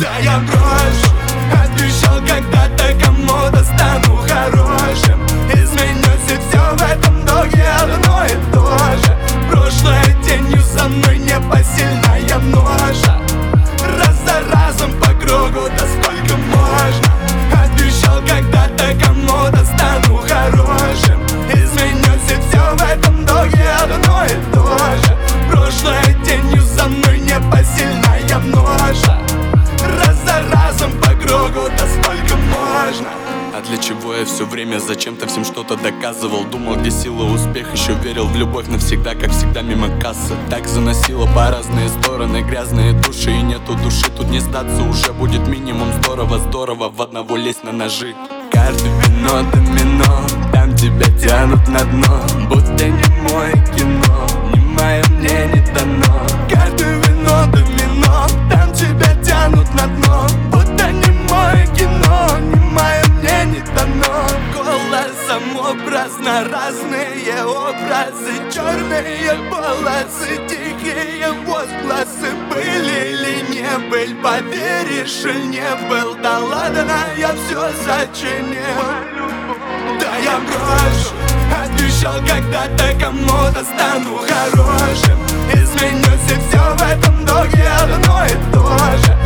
Да я брошу, обещал когда-то кому-то стану хорошим. Изменюсь и все в этом долге одно и то же. Прошлое тенью за мной непосильная ноша. Раз за разом по кругу, да сколько можно. Обещал когда-то кому-то стану хорошим. Изменюсь и все в этом долге одно и то же. Прошлое тенью за мной непосильная ноша. Раз за разом по кругу, да сколько можно. А для чего я все время зачем-то всем что-то доказывал? Думал, где сила, успех, еще верил в любовь навсегда, как всегда мимо кассы. Так заносило по разные стороны, грязные души, и нету души. Тут не сдаться уже будет минимум здорово, здорово в одного лезть на ножи. Карты, вино, домино, там тебя тянут на дно. Будто не мое кино, не мое мне не дано. Карты, вино, домино, там тебя тянут на дно. Будто не мое кино, не мое мне не дано. Голосом образно разные образы, черные полосы, тихие возгласы. Были или не был, поверишь или не был? Да ладно, я все сочинил. Да я брошу, обещал когда-то кому-то стану хорошим. Изменюсь и все в этом долге одно и то же.